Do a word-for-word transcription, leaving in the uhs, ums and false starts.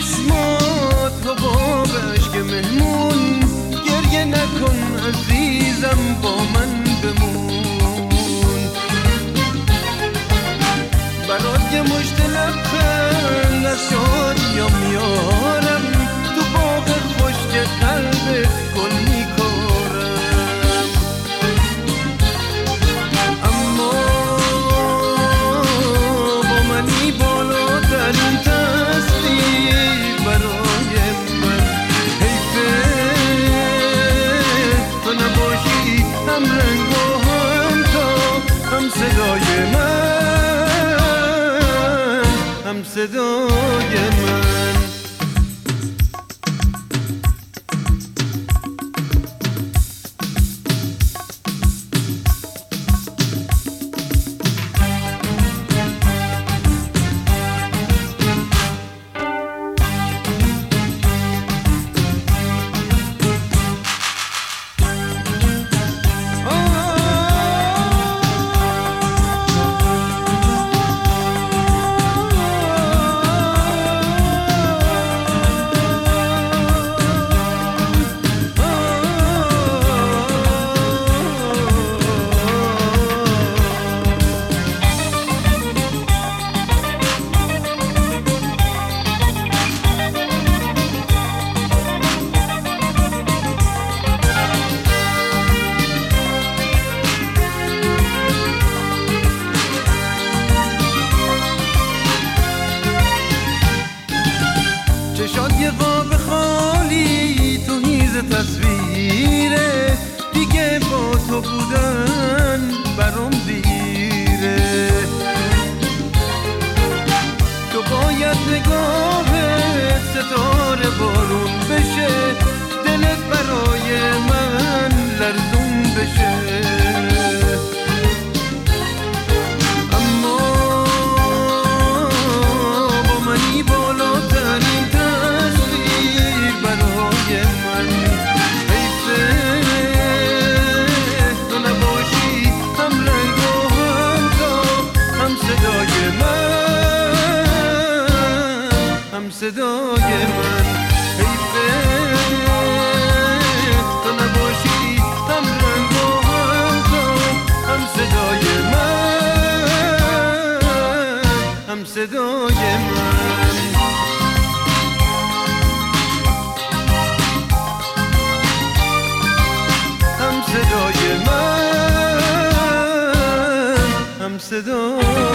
چشمات حباب عشق مهمون، گریه نکن عزیزم با من بمون. برات یه مشت لبخند از شادیم میارم، تو باغ خشک قلبت گل میکارم. اما با منی بالاترین تصویر برای من، حیفه تو نباشی هم رنگ و هم تا هم صدای من، هم صدای من. چشات یه قاب خالی تو هیز تصویره، دیگه با تو بودن برام دیره. تو باید نگاهت ستاره بارون بشه، دلت برای من لرزون بشه. صدای من حیفه تو نباشی هم رنگ و هم تو، هم صدای من، هم صدای من. هم صدای من، هم صدای